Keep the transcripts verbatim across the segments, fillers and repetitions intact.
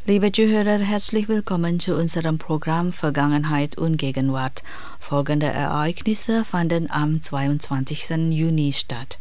Liebe Zuhörer, herzlich willkommen zu unserem Programm Vergangenheit und Gegenwart. Folgende Ereignisse fanden am zweiundzwanzigsten Juni statt.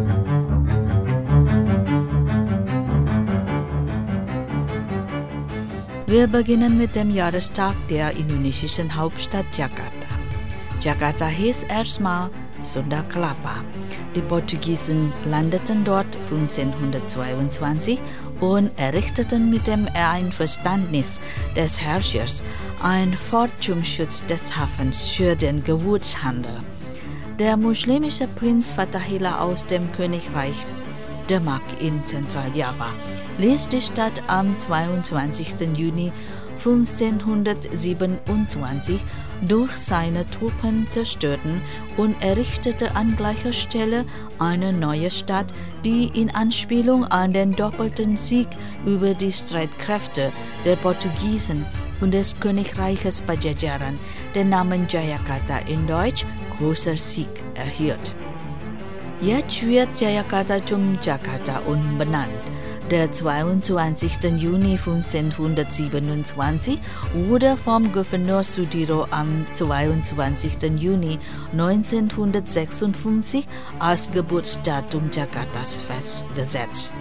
Wir beginnen mit dem Jahrestag der indonesischen Hauptstadt Jakarta. Jakarta hieß erstmal Sunda Kelapa. Die Portugiesen landeten dort fünfzehnhundertzweiundzwanzig und errichteten mit dem Einverständnis des Herrschers ein Fort zum Schutz des Hafens für den Gewürzhandel. Der muslimische Prinz Fatahillah aus dem Königreich Demak in Zentraljava ließ die Stadt am zweiundzwanzigsten Juni fünfzehnhundertsiebenundzwanzig durch seine Truppen zerstörten und errichtete an gleicher Stelle eine neue Stadt, die in Anspielung an den doppelten Sieg über die Streitkräfte der Portugiesen und des Königreiches Pajajaran den Namen Jayakarta in Deutsch großer Sieg erhielt. Jetzt wird Jayakarta zum Jakarta umbenannt. Der zweiundzwanzigsten Juni fünfzehnhundertsiebenundzwanzig wurde vom Gouverneur Sudiro am zweiundzwanzigsten Juni neunzehnhundertsechsundfünfzig als Geburtsdatum Jakartas festgesetzt.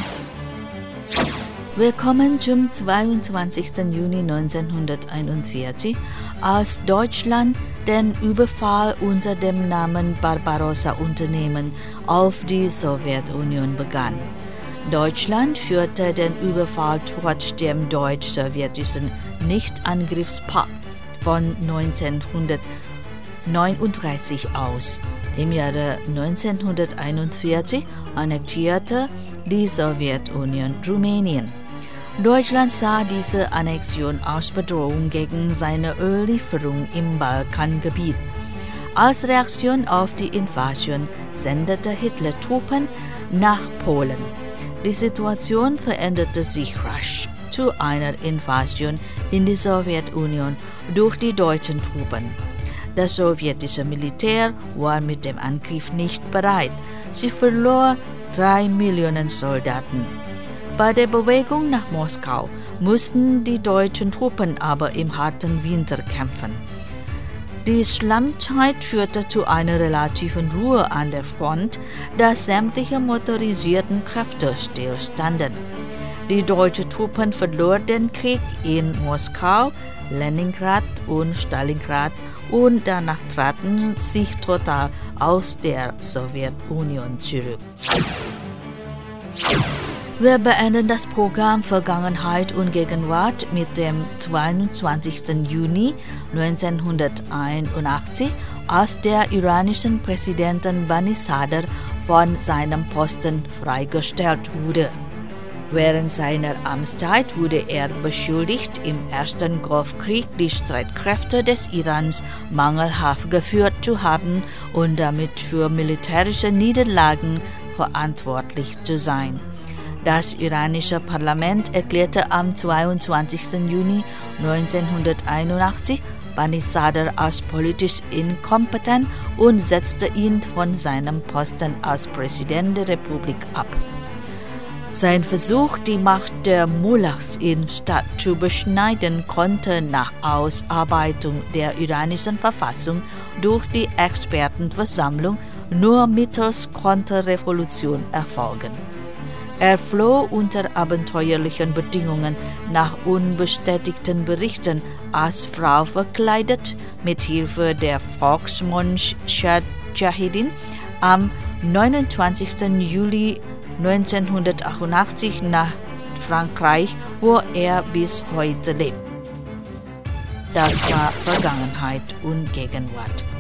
Wir kommen zum zweiundzwanzigsten Juni neunzehnhunderteinundvierzig, als Deutschland den Überfall unter dem Namen Barbarossa-Unternehmen auf die Sowjetunion begann. Deutschland führte den Überfall trotz dem deutsch-sowjetischen Nichtangriffspakt von neunzehnhundertneununddreißig aus. Im Jahre neunzehnhunderteinundvierzig annektierte die Sowjetunion Rumänien. Deutschland sah diese Annexion als Bedrohung gegen seine Öllieferung im Balkangebiet. Als Reaktion auf die Invasion sendete Hitler Truppen nach Polen. Die Situation veränderte sich rasch zu einer Invasion in die Sowjetunion durch die deutschen Truppen. Das sowjetische Militär war mit dem Angriff nicht bereit. Sie verlor drei Millionen Soldaten. Bei der Bewegung nach Moskau mussten die deutschen Truppen aber im harten Winter kämpfen. Die Schlammzeit führte zu einer relativen Ruhe an der Front, da sämtliche motorisierten Kräfte stillstanden. Die deutschen Truppen verloren den Krieg in Moskau, Leningrad und Stalingrad und danach traten sie total aus der Sowjetunion zurück. Wir beenden das Programm Vergangenheit und Gegenwart mit dem zweiundzwanzigsten Juni neunzehnhunderteinundachtzig, als der iranische Präsident Bani Sadr von seinem Posten freigestellt wurde. Während seiner Amtszeit wurde er beschuldigt, im Ersten Golfkrieg die Streitkräfte des Irans mangelhaft geführt zu haben und damit für militärische Niederlagen verantwortlich zu sein. Das iranische Parlament erklärte am zweiundzwanzigsten Juni neunzehnhunderteinundachtzig Bani Sadr als politisch inkompetent und setzte ihn von seinem Posten als Präsident der Republik ab. Sein Versuch, die Macht der Mullahs in Stadt zu beschneiden, konnte nach Ausarbeitung der iranischen Verfassung durch die Expertenversammlung nur mittels Konterrevolution erfolgen. Er floh unter abenteuerlichen Bedingungen nach unbestätigten Berichten als Frau verkleidet mit Hilfe der Volksmondschahidin am neunundzwanzigsten Juli neunzehnhundertachtundachtzig nach Frankreich, wo er bis heute lebt. Das war Vergangenheit und Gegenwart.